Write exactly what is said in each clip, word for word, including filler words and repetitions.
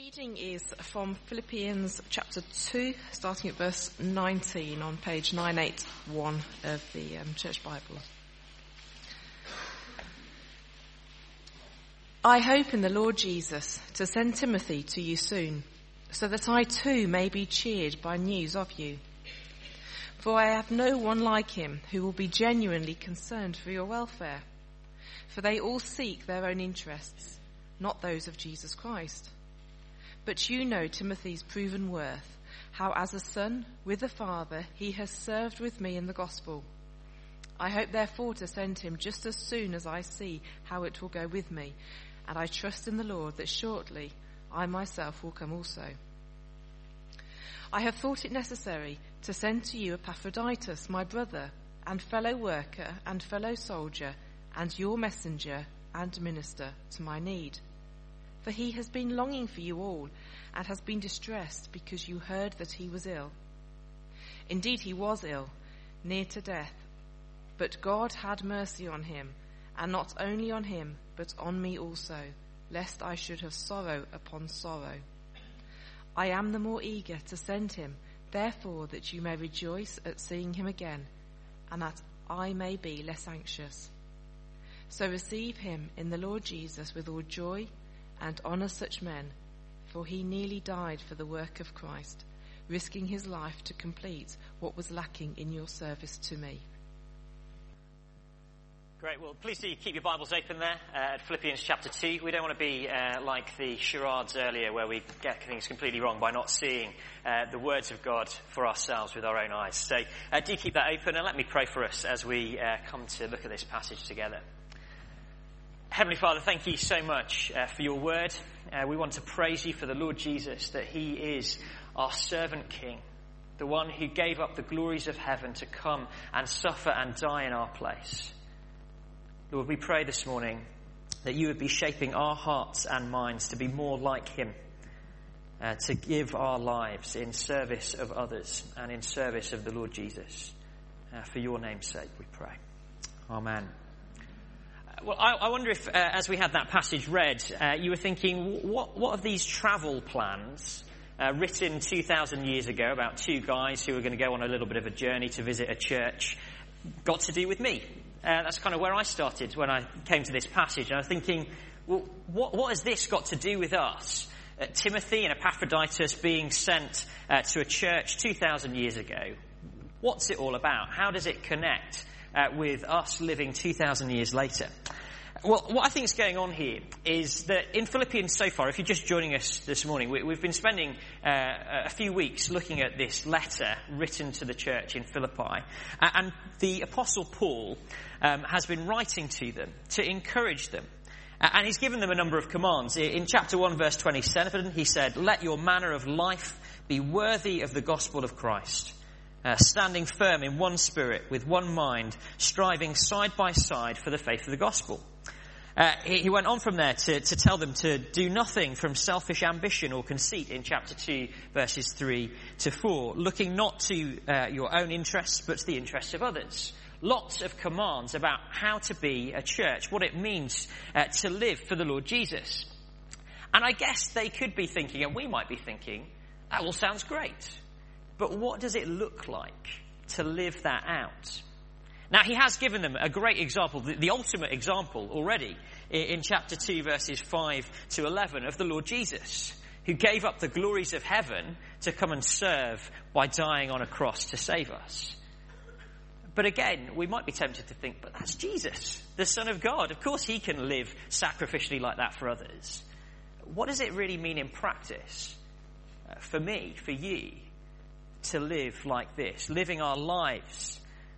reading is from Philippians chapter two, starting at verse nineteen on page nine eighty-one of the um, Church Bible. I hope in the Lord Jesus to send Timothy to you soon, so that I too may be cheered by news of you. For I have no one like him who will be genuinely concerned for your welfare. For they all seek their own interests, not those of Jesus Christ. But you know Timothy's proven worth, how as a son with the Father he has served with me in the gospel. I hope therefore to send him just as soon as I see how it will go with me, and I trust in the Lord that shortly I myself will come also. I have thought it necessary to send to you Epaphroditus, my brother, and fellow worker and fellow soldier, and your messenger and minister to my need. For he has been longing for you all, and has been distressed because you heard that he was ill. Indeed, he was ill, near to death. But God had mercy on him, and not only on him, but on me also, lest I should have sorrow upon sorrow. I am the more eager to send him, therefore that you may rejoice at seeing him again, and that I may be less anxious. So receive him in the Lord Jesus with all joy, and honour such men, for he nearly died for the work of Christ, risking his life to complete what was lacking in your service to me. Great. Well, please do keep your Bibles open there uh, at Philippians chapter two. We don't want to be uh, like the charades earlier where we get things completely wrong by not seeing uh, the words of God for ourselves with our own eyes. So uh, do keep that open, and let me pray for us as we uh, come to look at this passage together. Heavenly Father, thank you so much uh, for your word. Uh, we want to praise you for the Lord Jesus, that he is our servant king, the one who gave up the glories of heaven to come and suffer and die in our place. Lord, we pray this morning that you would be shaping our hearts and minds to be more like him, uh, to give our lives in service of others and in service of the Lord Jesus. Uh, for your name's sake, we pray. Amen. Well, I, I wonder if, uh, as we had that passage read, uh, you were thinking, what, what have these travel plans uh, written two thousand years ago about two guys who were going to go on a little bit of a journey to visit a church got to do with me? Uh, that's kind of where I started when I came to this passage. And I was thinking, well, what, what has this got to do with us? Uh, Timothy and Epaphroditus being sent uh, to a church two thousand years ago. What's it all about? How does it connect uh, with us living two thousand years later? Well, what I think is going on here is that in Philippians so far, if you're just joining us this morning, we, we've been spending uh, a few weeks looking at this letter written to the church in Philippi. Uh, and the Apostle Paul um, has been writing to them to encourage them. Uh, and he's given them a number of commands. In chapter one, verse twenty-seven, he said, "Let your manner of life be worthy of the gospel of Christ, uh, standing firm in one spirit, with one mind, striving side by side for the faith of the gospel." Uh, he, he went on from there to, to tell them to do nothing from selfish ambition or conceit in chapter two, verses three to four, looking not to uh, your own interests, but to the interests of others. Lots of commands about how to be a church, what it means uh, to live for the Lord Jesus. And I guess they could be thinking, and we might be thinking, that all sounds great. But what does it look like to live that out? Now, he has given them a great example, the, the ultimate example already, in, in chapter two, verses five to eleven, of the Lord Jesus, who gave up the glories of heaven to come and serve by dying on a cross to save us. But again, we might be tempted to think, but that's Jesus, the Son of God. Of course he can live sacrificially like that for others. What does it really mean in practice, uh, for me, for you, to live like this, living our lives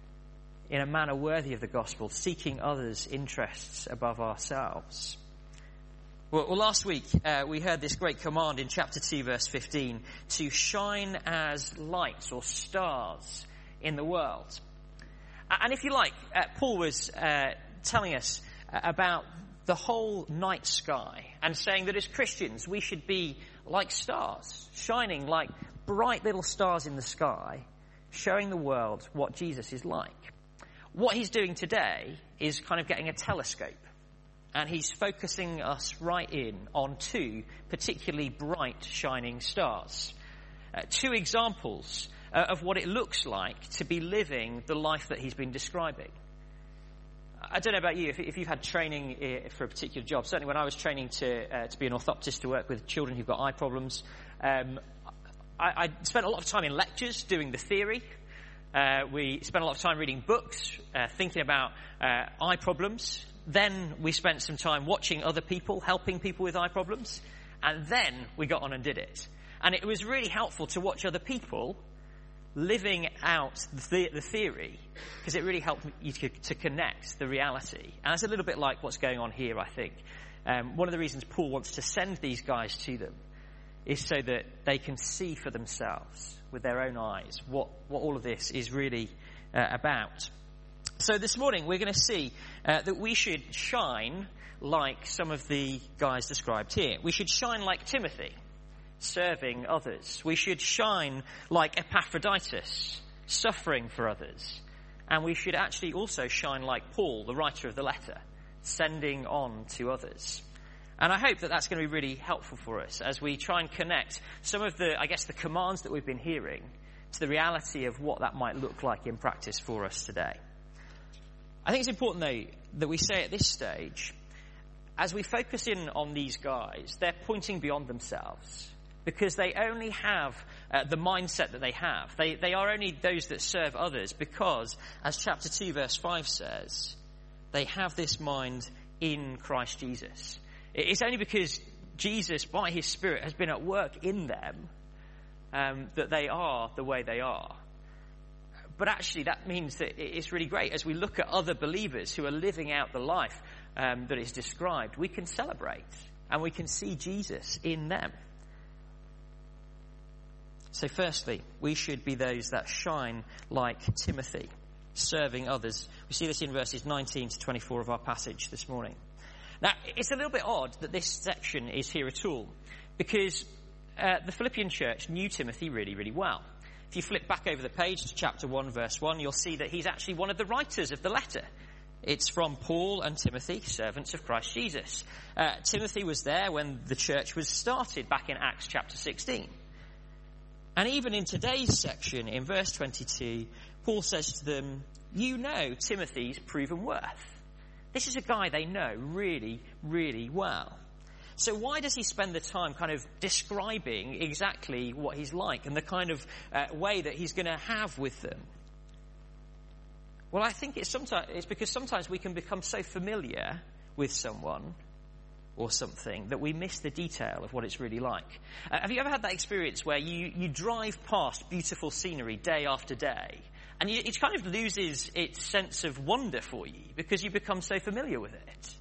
in a manner worthy of the gospel, seeking others' interests above ourselves? Well, well last week uh, we heard this great command in chapter two, verse fifteen, to shine as lights or stars in the world. And if you like, uh, Paul was uh, telling us about the whole night sky and saying that as Christians we should be like stars, shining like bright little stars in the sky, showing the world what Jesus is like. What he's doing today is kind of getting a telescope and he's focusing us right in on two particularly bright, shining stars. Uh, two examples uh, of what it looks like to be living the life that he's been describing. I don't know about you, if, if you've had training uh, for a particular job. Certainly when I was training to uh, to be an orthoptist to work with children who've got eye problems, um, I, I spent a lot of time in lectures doing the theory. Uh, we spent a lot of time reading books, uh, thinking about uh, eye problems. Then we spent some time watching other people, helping people with eye problems. And then we got on and did it. And it was really helpful to watch other people living out the, the theory, because it really helped you to, to connect the reality. And that's a little bit like what's going on here, I think. Um, one of the reasons Paul wants to send these guys to them is so that they can see for themselves with their own eyes what, what all of this is really uh, about. So this morning we're going to see uh, that we should shine like some of the guys described here. We should shine like Timothy, serving others. We should shine like Epaphroditus, suffering for others. And we should actually also shine like Paul, the writer of the letter, sending on to others. And I hope that that's going to be really helpful for us as we try and connect some of the, I guess, the commands that we've been hearing to the reality of what that might look like in practice for us today. I think it's important, though, that we say at this stage, as we focus in on these guys, they're pointing beyond themselves because they only have uh, the mindset that they have. They, they are only those that serve others because, as chapter two, verse five says, they have this mind in Christ Jesus. It's only because Jesus, by his Spirit, has been at work in them um, that they are the way they are. But actually, that means that it's really great. As we look at other believers who are living out the life um, that is described, we can celebrate and we can see Jesus in them. So firstly, we should be those that shine like Timothy, serving others. We see this in verses nineteen to twenty-four of our passage this morning. Now, it's a little bit odd that this section is here at all, because uh, the Philippian church knew Timothy really, really well. If you flip back over the page to chapter one, verse one, you'll see that he's actually one of the writers of the letter. It's from Paul and Timothy, servants of Christ Jesus. Uh, Timothy was there when the church was started back in Acts chapter sixteen. And even in today's section, in verse twenty-two, Paul says to them, you know Timothy's proven worth. This is a guy they know really, really well. So why does he spend the time kind of describing exactly what he's like and the kind of uh, way that he's going to have with them? Well, I think it's sometimes it's because sometimes we can become so familiar with someone or something that we miss the detail of what it's really like. Uh, have you ever had that experience where you, you drive past beautiful scenery day after day and you, it kind of loses its sense of wonder for you because you become so familiar with it?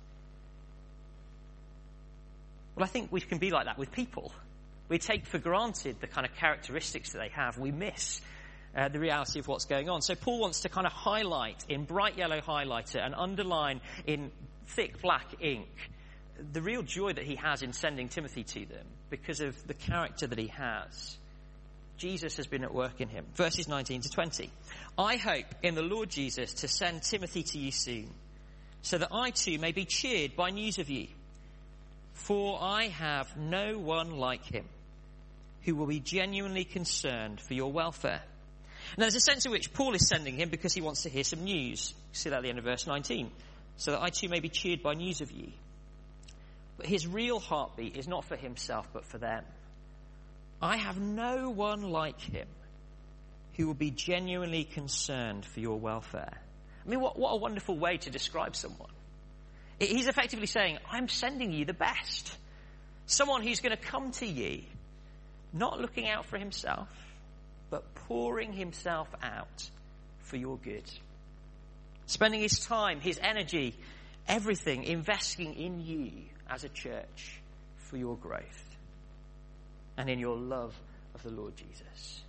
Well, I think we can be like that with people. We take for granted the kind of characteristics that they have. We miss uh, the reality of what's going on. So Paul wants to kind of highlight in bright yellow highlighter and underline in thick black ink the real joy that he has in sending Timothy to them because of the character that he has. Jesus has been at work in him. Verses nineteen to twenty. I hope in the Lord Jesus to send Timothy to you soon, so that I too may be cheered by news of you. For I have no one like him who will be genuinely concerned for your welfare. Now there's a sense in which Paul is sending him because he wants to hear some news. See that at the end of verse nineteen. So that I too may be cheered by news of you. But his real heartbeat is not for himself but for them. I have no one like him who will be genuinely concerned for your welfare. I mean, what, what a wonderful way to describe someone. He's effectively saying, I'm sending you the best. Someone who's going to come to you, not looking out for himself, but pouring himself out for your good. Spending his time, his energy, everything, investing in you as a church for your growth and in your love of the Lord Jesus.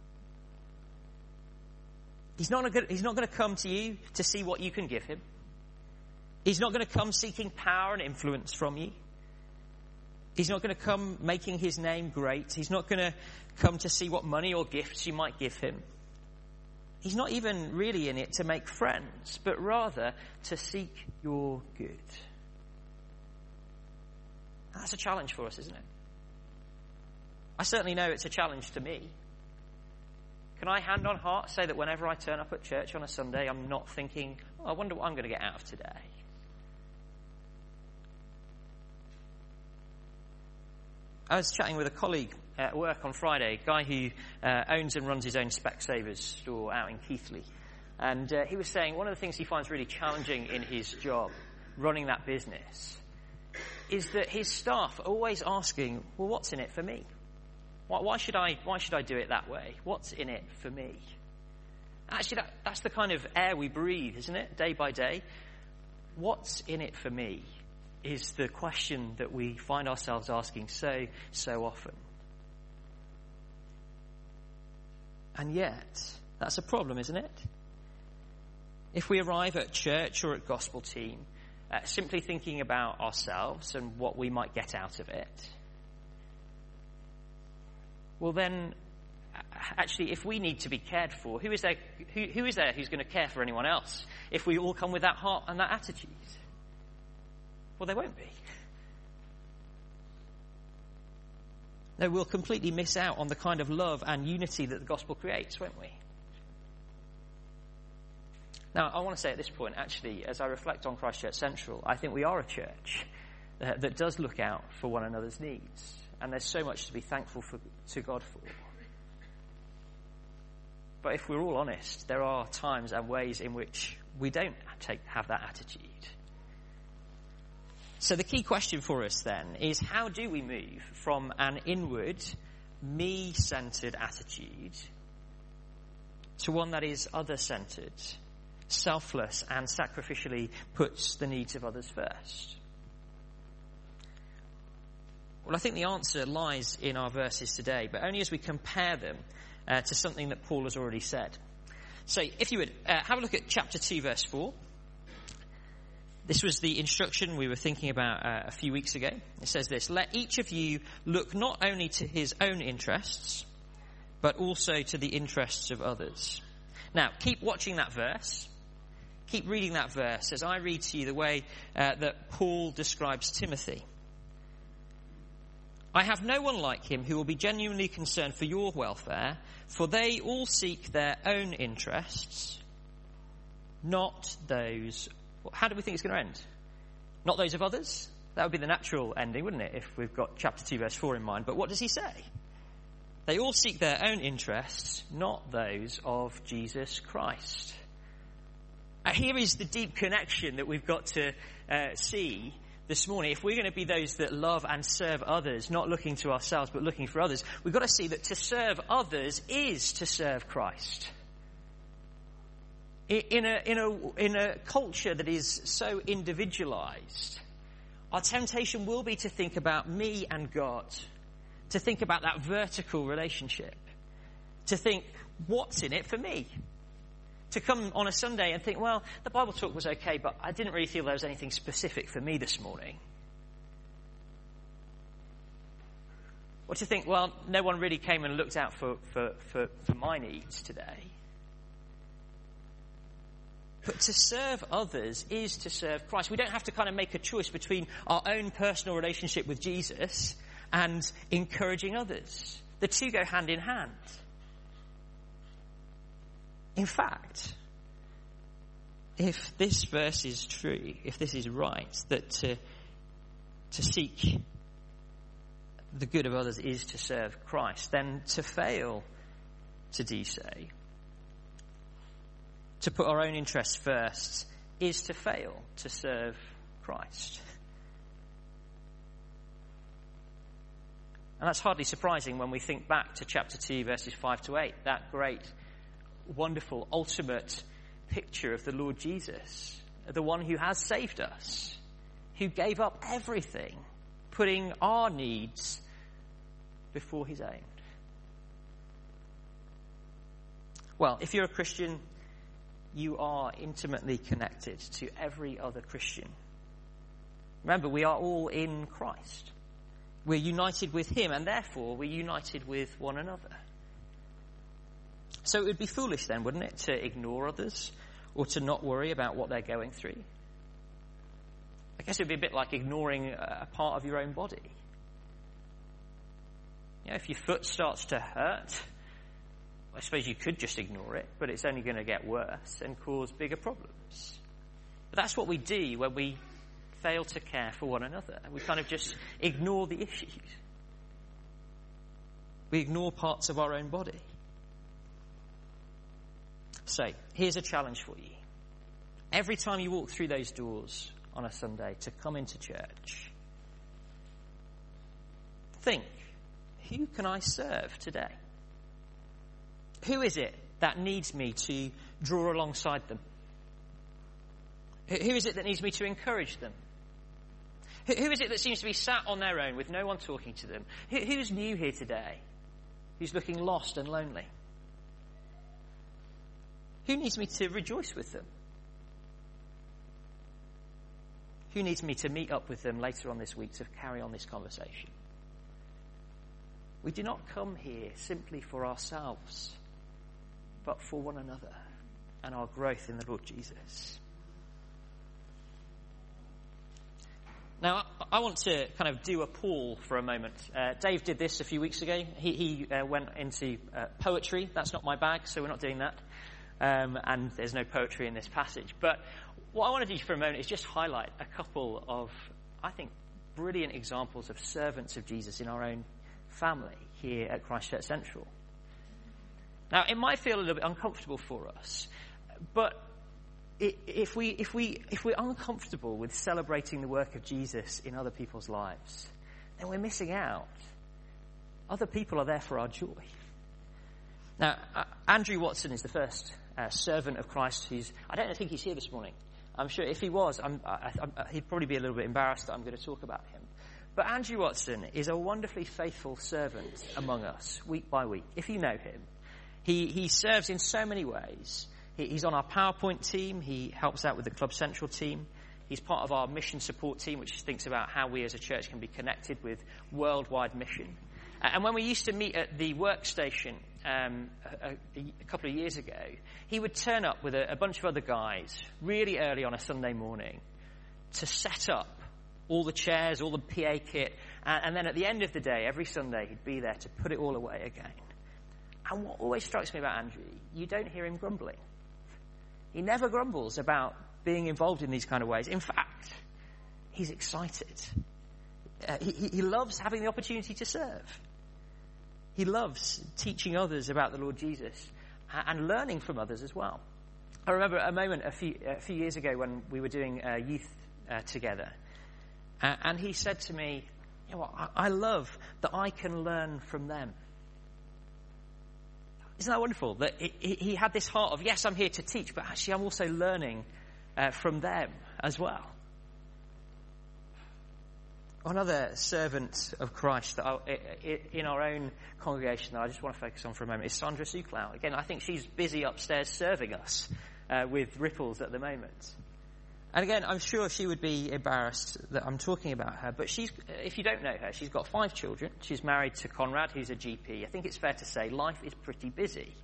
He's not, a, he's not going to come to you to see what you can give him. He's not going to come seeking power and influence from you. He's not going to come making his name great. He's not going to come to see what money or gifts you might give him. He's not even really in it to make friends, but rather to seek your good. That's a challenge for us, isn't it? I certainly know it's a challenge to me. Can I, hand on heart, say that whenever I turn up at church on a Sunday, I'm not thinking, oh, I wonder what I'm going to get out of today? I was chatting with a colleague at work on Friday, a guy who uh, owns and runs his own Specsavers store out in Keighley. And uh, he was saying one of the things he finds really challenging in his job, running that business, is that his staff are always asking, well, what's in it for me? Why, why should I why should I do it that way? What's in it for me? Actually, that, that's the kind of air we breathe, isn't it? Day by day. What's in it for me is the question that we find ourselves asking so, so often. And yet, that's a problem, isn't it? If we arrive at church or at gospel team uh, simply thinking about ourselves and what we might get out of it, well then, actually, if we need to be cared for, who is there, who, who is there who's going to care for anyone else if we all come with that heart and that attitude? Well, there won't be. No, we'll completely miss out on the kind of love and unity that the gospel creates, won't we? Now, I want to say at this point, actually, as I reflect on Christchurch Central, I think we are a church that, that does look out for one another's needs. And there's so much to be thankful for, to God for. But if we're all honest, there are times and ways in which we don't take, have that attitude. So the key question for us then is, how do we move from an inward, me-centered attitude to one that is other-centered, selfless, and sacrificially puts the needs of others first? Well, I think the answer lies in our verses today, but only as we compare them uh, to something that Paul has already said. So if you would, uh, have a look at chapter two, verse four. This was the instruction we were thinking about uh, a few weeks ago. It says this: let each of you look not only to his own interests, but also to the interests of others. Now, keep watching that verse. Keep reading that verse as I read to you the way uh, that Paul describes Timothy. I have no one like him who will be genuinely concerned for your welfare, for they all seek their own interests, not those. How do we think it's going to end? Not those of others? That would be the natural ending, wouldn't it, if we've got chapter two, verse four in mind. But what does he say? They all seek their own interests, not those of Jesus Christ. Uh, here is the deep connection that we've got to uh, see this morning. If we're going to be those that love and serve others, not looking to ourselves but looking for others, we've got to see that to serve others is to serve Christ. In a, in a, in a culture that is so individualized, our temptation will be to think about me and God, to think about that vertical relationship, to think, what's in it for me? To come on a Sunday and think, well, the Bible talk was okay, but I didn't really feel there was anything specific for me this morning. Or to think, well, no one really came and looked out for, for, for, for my needs today. But to serve others is to serve Christ. We don't have to kind of make a choice between our own personal relationship with Jesus and encouraging others. The two go hand in hand. In fact, if this verse is true, if this is right, that to, to seek the good of others is to serve Christ, then to fail to do so, to put our own interests first, is to fail to serve Christ. And that's hardly surprising when we think back to chapter two, verses five to eight, that great, wonderful, ultimate picture of the Lord Jesus, the one who has saved us, who gave up everything, putting our needs before his own. Well, if you're a Christian, you are intimately connected to every other Christian. Remember, we are all in Christ. We're united with him, and therefore we're united with one another. So it would be foolish then, wouldn't it, to ignore others or to not worry about what they're going through? I guess it would be a bit like ignoring a part of your own body. You know, if your foot starts to hurt, I suppose you could just ignore it, but it's only going to get worse and cause bigger problems. But that's what we do when we fail to care for one another. We kind of just ignore the issues. We ignore parts of our own body. So, here's a challenge for you. Every time you walk through those doors on a Sunday to come into church, think, who can I serve today? Who is it that needs me to draw alongside them? Who is it that needs me to encourage them? Who is it that seems to be sat on their own with no one talking to them? Who's new here today? Who's looking lost and lonely? Who needs me to rejoice with them? Who needs me to meet up with them later on this week to carry on this conversation? We do not come here simply for ourselves, but for one another and our growth in the Lord Jesus. Now, I want to kind of do a Paul for a moment. Uh, Dave did this a few weeks ago. He, he uh, went into uh, poetry. That's not my bag, so we're not doing that. Um, and there's no poetry in this passage. But what I want to do for a moment is just highlight a couple of, I think, brilliant examples of servants of Jesus in our own family here at Christchurch Central. Now, it might feel a little bit uncomfortable for us, but if we if we if we're uncomfortable with celebrating the work of Jesus in other people's lives, then we're missing out. Other people are there for our joy. Now, uh, Andrew Watson is the first uh, servant of Christ who's, I don't think he's here this morning. I'm sure if he was, I'm, I, I, he'd probably be a little bit embarrassed that I'm going to talk about him. But Andrew Watson is a wonderfully faithful servant among us, week by week. If you know him, he, he serves in so many ways. He, he's on our PowerPoint team. He helps out with the Club Central team. He's part of our mission support team, which thinks about how we as a church can be connected with worldwide mission. And when we used to meet at the workstation um, a, a couple of years ago, he would turn up with a, a bunch of other guys really early on a Sunday morning to set up all the chairs, all the P A kit, and, and then at the end of the day, every Sunday, he'd be there to put it all away again. And what always strikes me about Andrew, you don't hear him grumbling. He never grumbles about being involved in these kind of ways. In fact, he's excited. Uh, he, he loves having the opportunity to serve. He loves teaching others about the Lord Jesus and learning from others as well. I remember a moment a few, a few years ago when we were doing uh, youth uh, together. Uh, and he said to me, you know what, I, I love that I can learn from them. Isn't that wonderful? That he, he had this heart of, yes, I'm here to teach, but actually I'm also learning uh, from them as well. Another servant of Christ that I, in our own congregation that I just want to focus on for a moment is Sandra Suklau. Again, I think she's busy upstairs serving us uh, with Ripples at the moment. And again, I'm sure she would be embarrassed that I'm talking about her, but she's, if you don't know her, she's got five children. She's married to Conrad, who's a G P. I think it's fair to say life is pretty busy.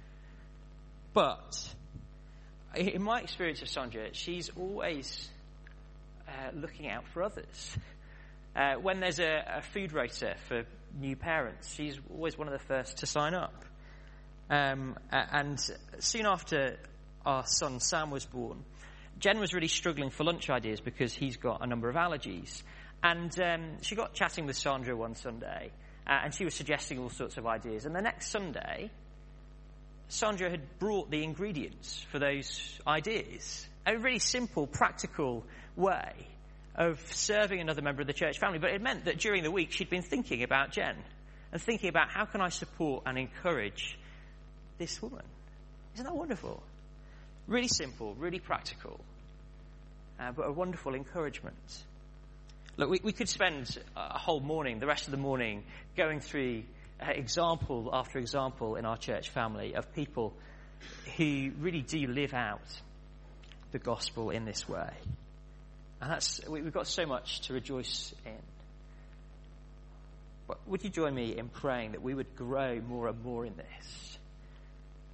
But in my experience of Sandra, she's always uh, looking out for others. Uh, when there's a, a food rota for new parents, she's always one of the first to sign up. Um, and soon after our son Sam was born, Jen was really struggling for lunch ideas because he's got a number of allergies. And um, she got chatting with Sandra one Sunday, uh, and she was suggesting all sorts of ideas. And the next Sunday, Sandra had brought the ingredients for those ideas. A really simple, practical way of serving another member of the church family. But it meant that during the week, she'd been thinking about Jen and thinking about how can I support and encourage this woman. Isn't that wonderful? Really simple, really practical, uh, but a wonderful encouragement. Look, we, we could spend a whole morning, the rest of the morning, going through uh, example after example in our church family of people who really do live out the gospel in this way. And that's, we, we've got so much to rejoice in. But would you join me in praying that we would grow more and more in this?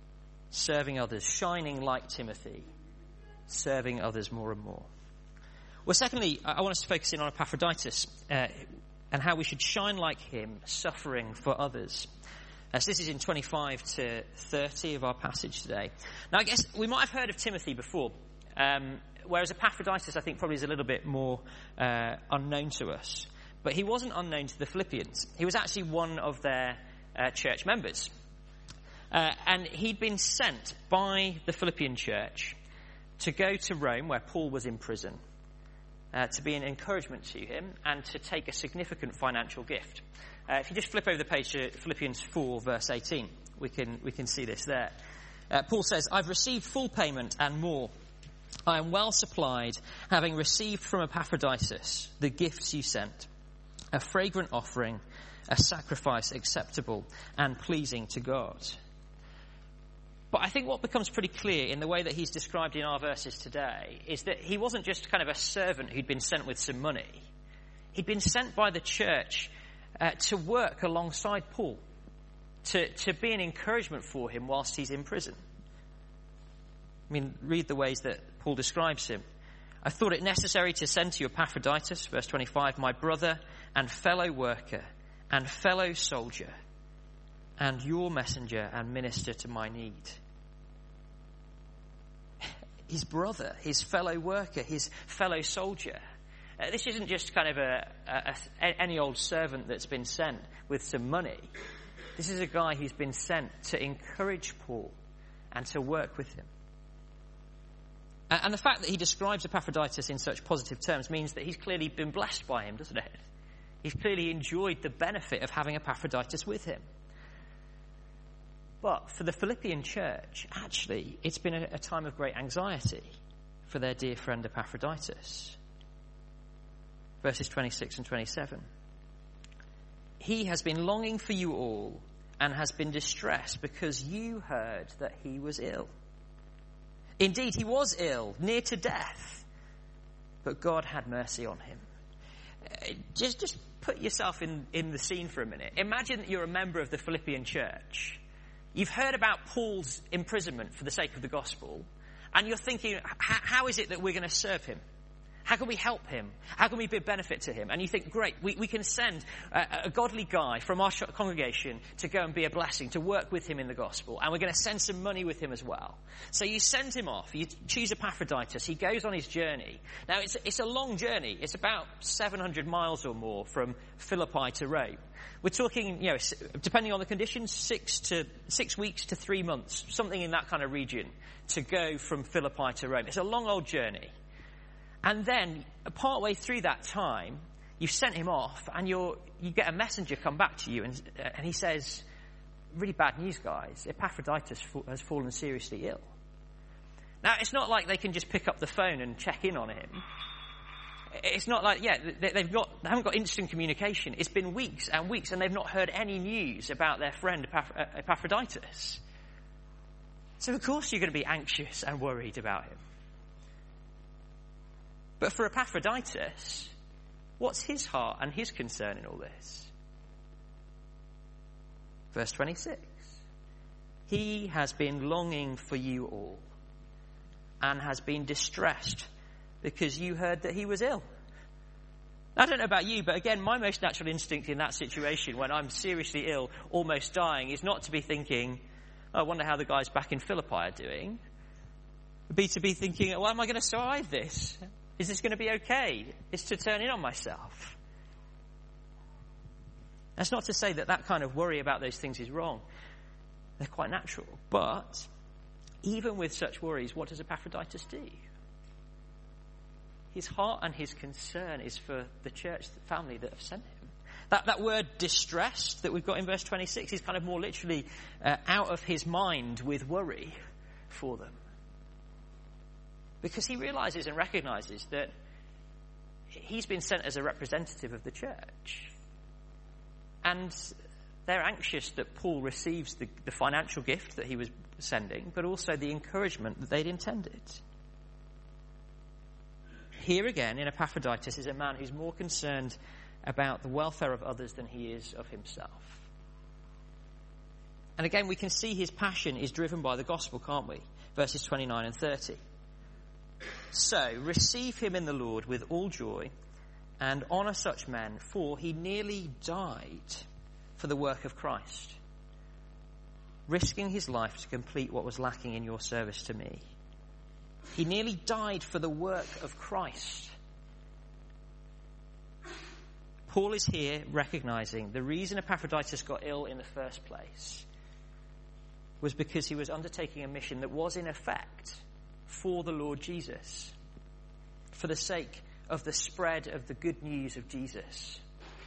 Serving others, shining like Timothy, serving others more and more. Well, secondly, I want us to focus in on Epaphroditus uh, and how we should shine like him, suffering for others. Uh, so this is in twenty-five to thirty of our passage today. Now, I guess we might have heard of Timothy before, um, whereas Epaphroditus, I think, probably is a little bit more uh, unknown to us. But he wasn't unknown to the Philippians. He was actually one of their uh, church members. Uh, and he'd been sent by the Philippian church to go to Rome, where Paul was in prison, uh, to be an encouragement to him and to take a significant financial gift. Uh, if you just flip over the page to Philippians four, verse eighteen, we can we can see this there. Uh, Paul says, "I've received full payment and more. I am well supplied, having received from Epaphroditus the gifts you sent, a fragrant offering, a sacrifice acceptable and pleasing to God." But I think what becomes pretty clear in the way that he's described in our verses today is that he wasn't just kind of a servant who'd been sent with some money. He'd been sent by the church uh, to work alongside Paul, to, to be an encouragement for him whilst he's in prison. I mean, read the ways that Paul describes him. "I thought it necessary to send to you Epaphroditus," verse twenty-five, "my brother and fellow worker and fellow soldier, and your messenger and minister to my need." His brother, his fellow worker, his fellow soldier. Uh, this isn't just kind of a, a, a any old servant that's been sent with some money. This is a guy who's been sent to encourage Paul and to work with him. And the fact that he describes Epaphroditus in such positive terms means that he's clearly been blessed by him, doesn't it? He's clearly enjoyed the benefit of having Epaphroditus with him. But for the Philippian church, actually, it's been a, a time of great anxiety for their dear friend Epaphroditus. Verses twenty-six and twenty-seven. "He has been longing for you all and has been distressed because you heard that he was ill. Indeed, he was ill, near to death, but God had mercy on him." Uh, just, just put yourself in, in the scene for a minute. Imagine that you're a member of the Philippian church. You've heard about Paul's imprisonment for the sake of the gospel, and you're thinking, how is it that we're going to serve him? How can we help him? How can we be a benefit to him? And you think, great, we, we can send a, a godly guy from our congregation to go and be a blessing, to work with him in the gospel. And we're going to send some money with him as well. So you send him off. You choose Epaphroditus. He goes on his journey. Now, it's, it's a long journey. It's about seven hundred miles or more from Philippi to Rome. We're talking, you know, depending on the conditions, six to six weeks to three months, something in that kind of region, to go from Philippi to Rome. It's a long old journey. And then, partway through that time, you've sent him off, and you're, you get a messenger come back to you, and, and he says, "Really bad news, guys. Epaphroditus has fallen seriously ill." Now, it's not like they can just pick up the phone and check in on him. It's not like, yeah, they've got, they haven't got instant communication. It's been weeks and weeks, and they've not heard any news about their friend Epaphroditus. So, of course, you're going to be anxious and worried about him. But for Epaphroditus, what's his heart and his concern in all this? Verse twenty-six. "He has been longing for you all and has been distressed because you heard that he was ill." I don't know about you, but again, my most natural instinct in that situation, when I'm seriously ill, almost dying, is not to be thinking, "Oh, I wonder how the guys back in Philippi are doing." It'd be to be thinking, "Well, am I going to survive this? Is this going to be okay?" It's to turn in on myself. That's not to say that that kind of worry about those things is wrong. They're quite natural. But even with such worries, what does Epaphroditus do? His heart and his concern is for the church, the family that have sent him. That, that word distressed that we've got in verse twenty-six is kind of more literally uh, out of his mind with worry for them. Because he realizes and recognizes that he's been sent as a representative of the church. And they're anxious that Paul receives the, the financial gift that he was sending, but also the encouragement that they'd intended. Here again, in Epaphroditus, is a man who's more concerned about the welfare of others than he is of himself. And again, we can see his passion is driven by the gospel, can't we? Verses twenty-nine and thirty. So, receive him in the Lord with all joy and honour such men, for he nearly died for the work of Christ, risking his life to complete what was lacking in your service to me. He nearly died for the work of Christ. Paul is here recognising the reason Epaphroditus got ill in the first place was because he was undertaking a mission that was in effect for the Lord Jesus, for the sake of the spread of the good news of Jesus.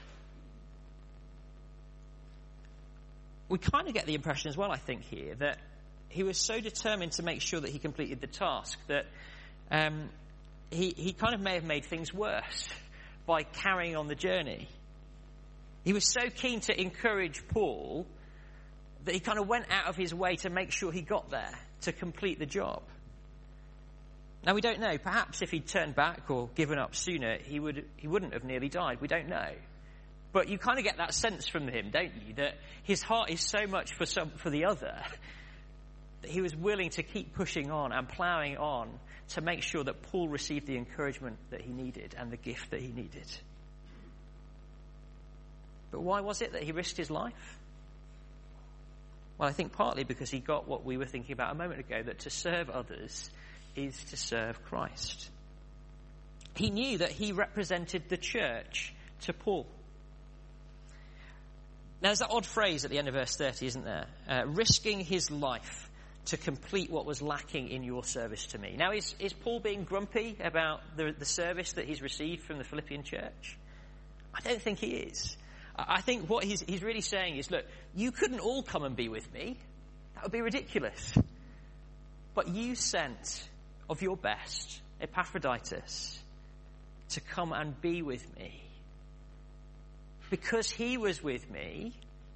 We kind of get the impression as well, I think, here, that he was so determined to make sure that he completed the task that um, he, he kind of may have made things worse by carrying on the journey. He was so keen to encourage Paul that he kind of went out of his way to make sure he got there to complete the job. Now, we don't know. Perhaps if he'd turned back or given up sooner, he would he wouldn't have nearly died. We don't know. But you kind of get that sense from him, don't you, that his heart is so much for some for the other that he was willing to keep pushing on and ploughing on to make sure that Paul received the encouragement that he needed and the gift that he needed. But why was it that he risked his life? Well, I think partly because he got what we were thinking about a moment ago, that to serve others is to serve Christ. He knew that he represented the church to Paul. Now, there's that odd phrase at the end of verse thirty, isn't there? Uh, risking his life to complete what was lacking in your service to me. Now, is, is Paul being grumpy about the, the service that he's received from the Philippian church? I don't think he is. I think what he's, he's really saying is, look, you couldn't all come and be with me. That would be ridiculous. But you sent of your best, Epaphroditus, to come and be with me. Because he was with me,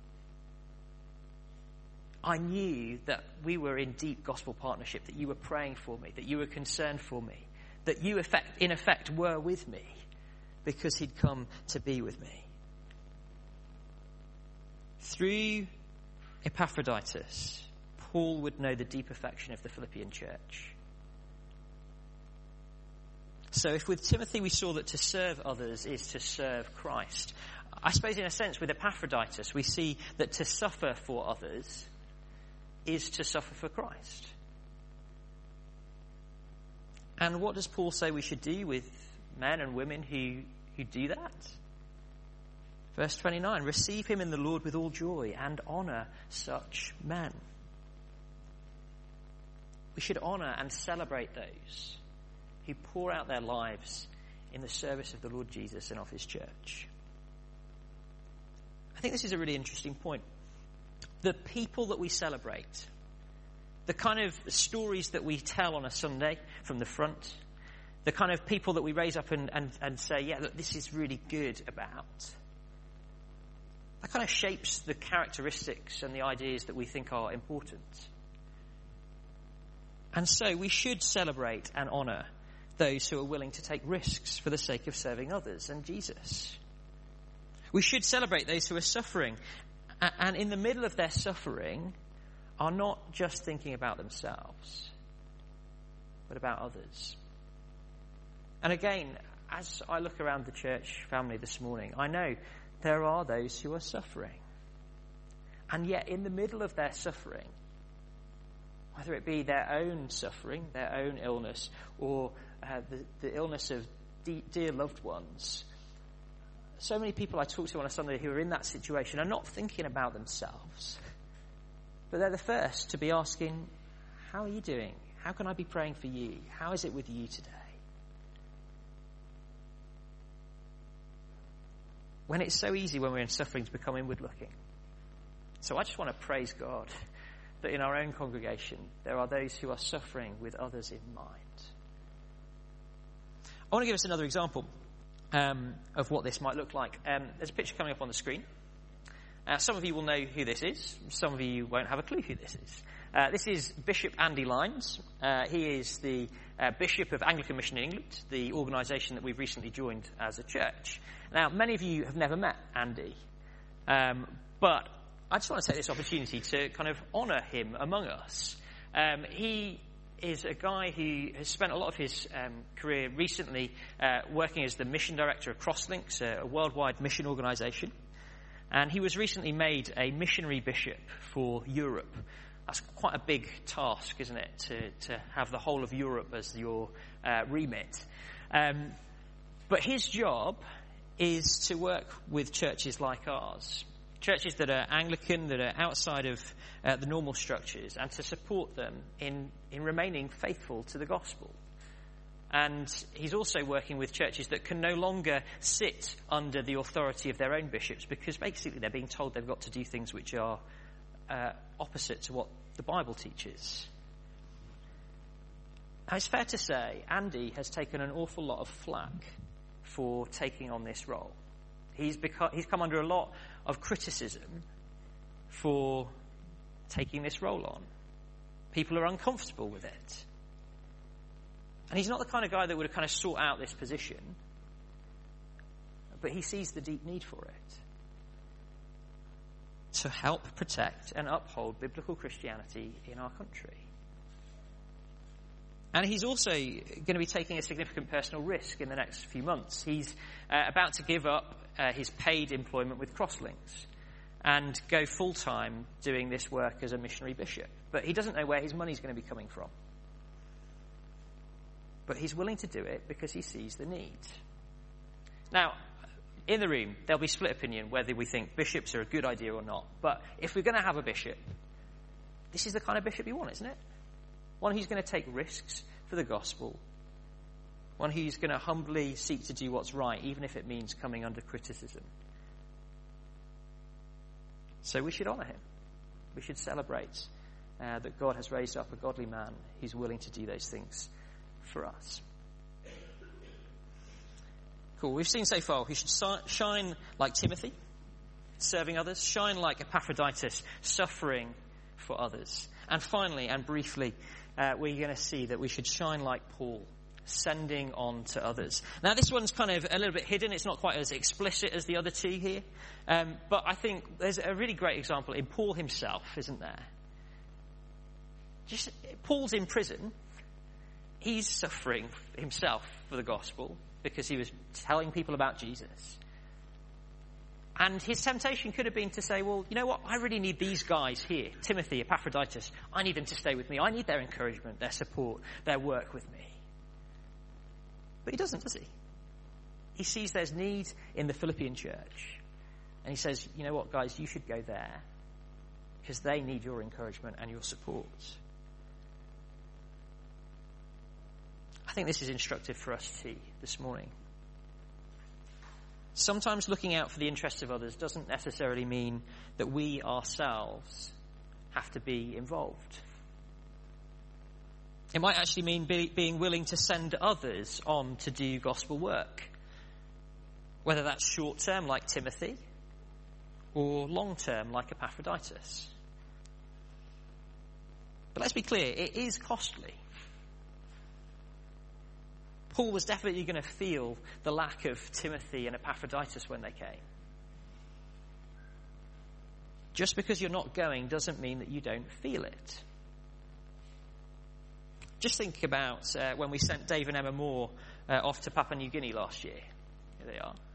I knew that we were in deep gospel partnership, that you were praying for me, that you were concerned for me, that you, effect, in effect, were with me because he'd come to be with me. Through Epaphroditus, Paul would know the deep affection of the Philippian church. So if with Timothy we saw that to serve others is to serve Christ, I suppose in a sense with Epaphroditus we see that to suffer for others is to suffer for Christ. And what does Paul say we should do with men and women who, who do that? Verse twenty-nine, receive him in the Lord with all joy and honour such men. We should honour and celebrate those who pour out their lives in the service of the Lord Jesus and of his church. I think this is a really interesting point. The people that we celebrate, the kind of stories that we tell on a Sunday from the front, the kind of people that we raise up and, and, and say, yeah, look, this is really good about, that kind of shapes the characteristics and the ideas that we think are important. And so we should celebrate and honour those who are willing to take risks for the sake of serving others and Jesus. We should celebrate those who are suffering and in the middle of their suffering are not just thinking about themselves, but about others. And again, as I look around the church family this morning, I know there are those who are suffering. And yet in the middle of their suffering, whether it be their own suffering, their own illness, or uh, the, the illness of de- dear loved ones, so many people I talk to on a Sunday who are in that situation are not thinking about themselves. But they're the first to be asking, how are you doing? How can I be praying for you? How is it with you today? When it's so easy when we're in suffering to become inward looking. So I just want to praise God that in our own congregation there are those who are suffering with others in mind. I want to give us another example um, of what this might look like. Um, there's a picture coming up on the screen. Uh, some of you will know who this is. Some of you won't have a clue who this is. Uh, this is Bishop Andy Lines. Uh, he is the uh, Bishop of Anglican Mission in England, the organisation that we've recently joined as a church. Now, many of you have never met Andy, um, but I just want to take this opportunity to kind of honour him among us. Um, he is a guy who has spent a lot of his um, career recently uh, working as the mission director of Crosslinks, a, a worldwide mission organisation. And he was recently made a missionary bishop for Europe. That's quite a big task, isn't it, to, to have the whole of Europe as your uh, remit. Um, but his job is to work with churches like ours, churches that are Anglican, that are outside of uh, the normal structures, and to support them in, in remaining faithful to the gospel. And he's also working with churches that can no longer sit under the authority of their own bishops, because basically they're being told they've got to do things which are uh, opposite to what the Bible teaches. Now, it's fair to say Andy has taken an awful lot of flack for taking on this role. He's become, he's come under a lot of criticism for taking this role on. People are uncomfortable with it. And he's not the kind of guy that would have kind of sought out this position, but he sees the deep need for it. To help protect and uphold biblical Christianity in our country. And he's also going to be taking a significant personal risk in the next few months. He's uh, about to give up uh, his paid employment with Crosslinks and go full-time doing this work as a missionary bishop. But he doesn't know where his money's going to be coming from. But he's willing to do it because he sees the need. Now, in the room, there'll be split opinion whether we think bishops are a good idea or not. But if we're going to have a bishop, this is the kind of bishop you want, isn't it? One who's going to take risks for the gospel. One who's going to humbly seek to do what's right, even if it means coming under criticism. So we should honour him. We should celebrate uh, that God has raised up a godly man who's willing to do those things for us. Cool. We've seen so far we should shine like Timothy, serving others, shine like Epaphroditus, suffering for others. And finally, and briefly, uh, we're going to see that we should shine like Paul, sending on to others. Now, this one's kind of a little bit hidden. It's not quite as explicit as the other two here. Um, but I think there's a really great example in Paul himself, isn't there? Just Paul's in prison. He's suffering himself for the gospel because he was telling people about Jesus. And his temptation could have been to say, well, you know what? I really need these guys here, Timothy, Epaphroditus. I need them to stay with me. I need their encouragement, their support, their work with me. But he doesn't, does he? He sees there's need in the Philippian church. And he says, you know what, guys, you should go there because they need your encouragement and your support. I think this is instructive for us too this morning. Sometimes looking out for the interests of others doesn't necessarily mean that we ourselves have to be involved. It might actually mean be, being willing to send others on to do gospel work, whether that's short-term like Timothy or long-term like Epaphroditus. But let's be clear, it is costly. Paul was definitely going to feel the lack of Timothy and Epaphroditus when they came. Just because you're not going doesn't mean that you don't feel it. Just think about uh, when we sent Dave and Emma Moore uh, off to Papua New Guinea last year. Here they are.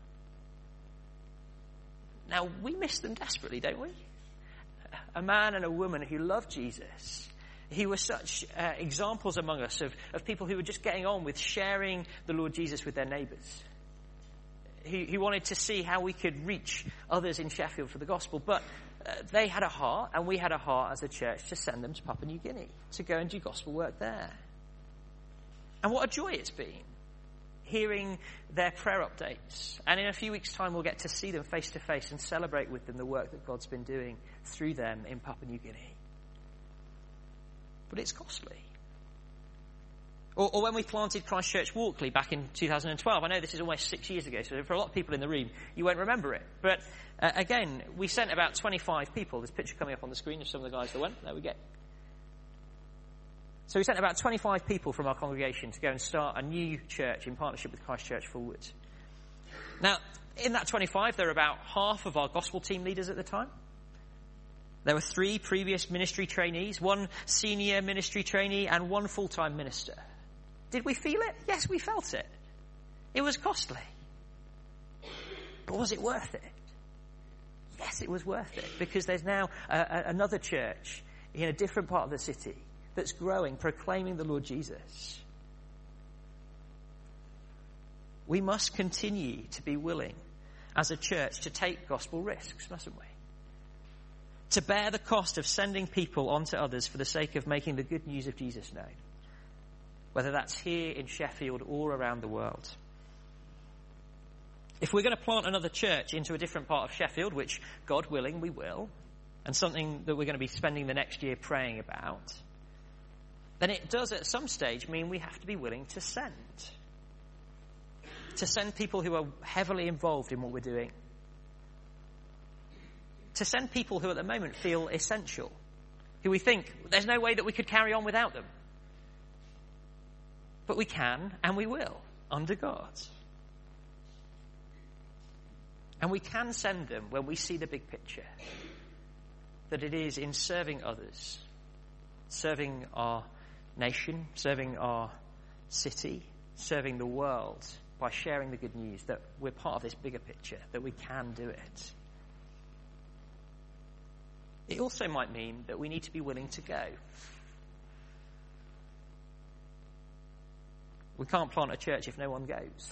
Now, we miss them desperately, don't we? A man and a woman who loved Jesus. He was such uh, examples among us of, of people who were just getting on with sharing the Lord Jesus with their neighbours. He, he wanted to see how we could reach others in Sheffield for the gospel. But uh, they had a heart, and we had a heart as a church to send them to Papua New Guinea, to go and do gospel work there. And what a joy it's been, hearing their prayer updates. And in a few weeks' time, we'll get to see them face to face and celebrate with them the work that God's been doing through them in Papua New Guinea. But it's costly. Or, or when we planted Christchurch Walkley back in two thousand twelve. I know this is almost six years ago, so for a lot of people in the room, you won't remember it. But uh, again, we sent about twenty-five people. There's a picture coming up on the screen of some of the guys that went. There we go. So we sent about twenty-five people from our congregation to go and start a new church in partnership with Christchurch Forward. Now, in that twenty-five, there were about half of our gospel team leaders at the time. There were three previous ministry trainees, one senior ministry trainee and one full-time minister. Did we feel it? Yes, we felt it. It was costly. But was it worth it? Yes, it was worth it, because there's now a, a, another church in a different part of the city that's growing, proclaiming the Lord Jesus. We must continue to be willing as a church to take gospel risks, mustn't we? To bear the cost of sending people on to others for the sake of making the good news of Jesus known. Whether that's here in Sheffield or around the world. If we're going to plant another church into a different part of Sheffield, which, God willing, we will, and something that we're going to be spending the next year praying about, then it does at some stage mean we have to be willing to send. To send people who are heavily involved in what we're doing. To send people who at the moment feel essential, who we think there's no way that we could carry on without them. But we can and we will, under God. And we can send them when we see the big picture. That it is in serving others, serving our nation, serving our city, serving the world, by sharing the good news, that we're part of this bigger picture, that we can do it. It also might mean that we need to be willing to go. We can't plant a church if no one goes.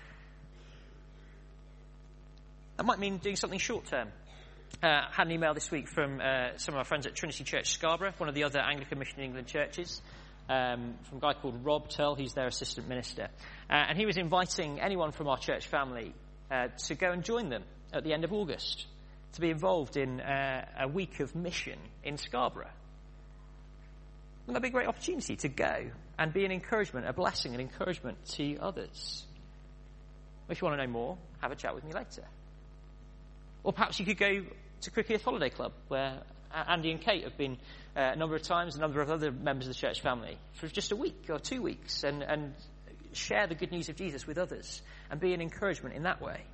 That might mean doing something short term. Uh, had an email this week from uh, some of our friends at Trinity Church Scarborough, one of the other Anglican Mission England churches, um, from a guy called Rob Turl. He's their assistant minister. Uh, and he was inviting anyone from our church family uh, to go and join them at the end of August, to be involved in uh, a week of mission in Scarborough. Wouldn't that be a great opportunity to go and be an encouragement, a blessing, an encouragement to others? If you want to know more, have a chat with me later. Or perhaps you could go to Crickeith Holiday Club, where Andy and Kate have been uh, a number of times, a number of other members of the church family, for just a week or two weeks, and, and share the good news of Jesus with others and be an encouragement in that way.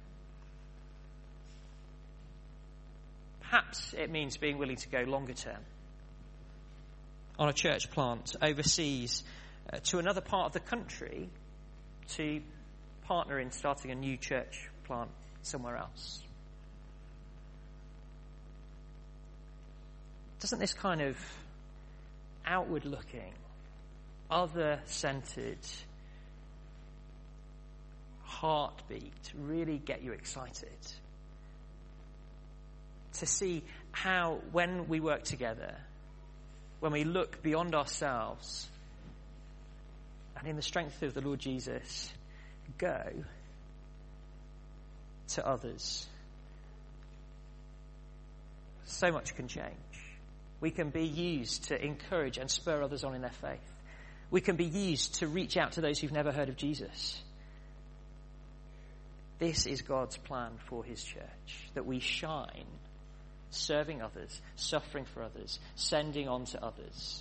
Perhaps it means being willing to go longer term on a church plant overseas uh, to another part of the country to partner in starting a new church plant somewhere else. Doesn't this kind of outward-looking, other-centered heartbeat really get you excited? To see how, when we work together, when we look beyond ourselves, and in the strength of the Lord Jesus, go to others. So much can change. We can be used to encourage and spur others on in their faith. We can be used to reach out to those who've never heard of Jesus. This is God's plan for his church, that we shine, serving others, suffering for others, sending on to others,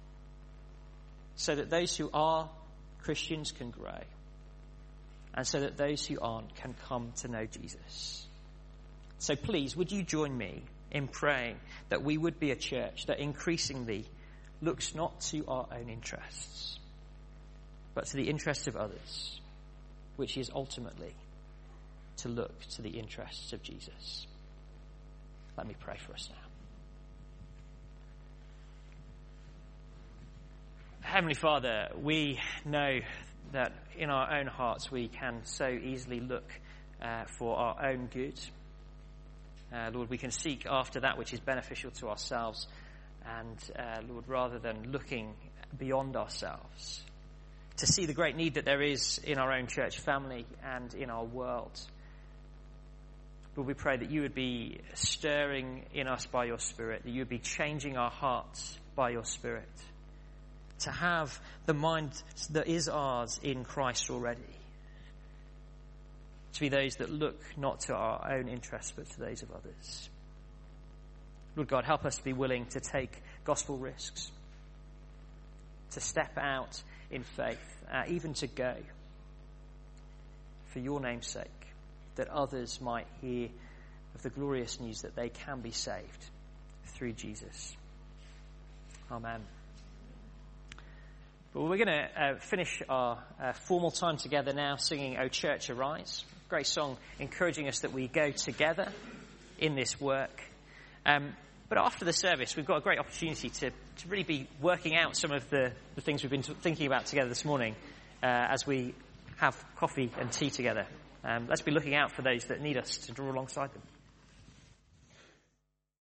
so that those who are Christians can grow, and so that those who aren't can come to know Jesus. So please, would you join me in praying that we would be a church that increasingly looks not to our own interests, but to the interests of others, which is ultimately to look to the interests of Jesus. Let me pray for us now. Heavenly Father, we know that in our own hearts we can so easily look uh, for our own good. Uh, Lord, we can seek after that which is beneficial to ourselves, and uh, Lord, rather than looking beyond ourselves to see the great need that there is in our own church family and in our world, Lord, we pray that you would be stirring in us by your Spirit, that you would be changing our hearts by your Spirit, to have the mind that is ours in Christ already, to be those that look not to our own interests but to those of others. Lord God, help us to be willing to take gospel risks, to step out in faith, uh, even to go for your name's sake, that others might hear of the glorious news that they can be saved through Jesus. Amen. Well, we're going to uh, finish our uh, formal time together now singing O Church Arise. Great song encouraging us that we go together in this work. Um, but after the service, we've got a great opportunity to, to really be working out some of the, the things we've been t- thinking about together this morning uh, as we have coffee and tea together. Um, let's be looking out for those that need us to draw alongside them.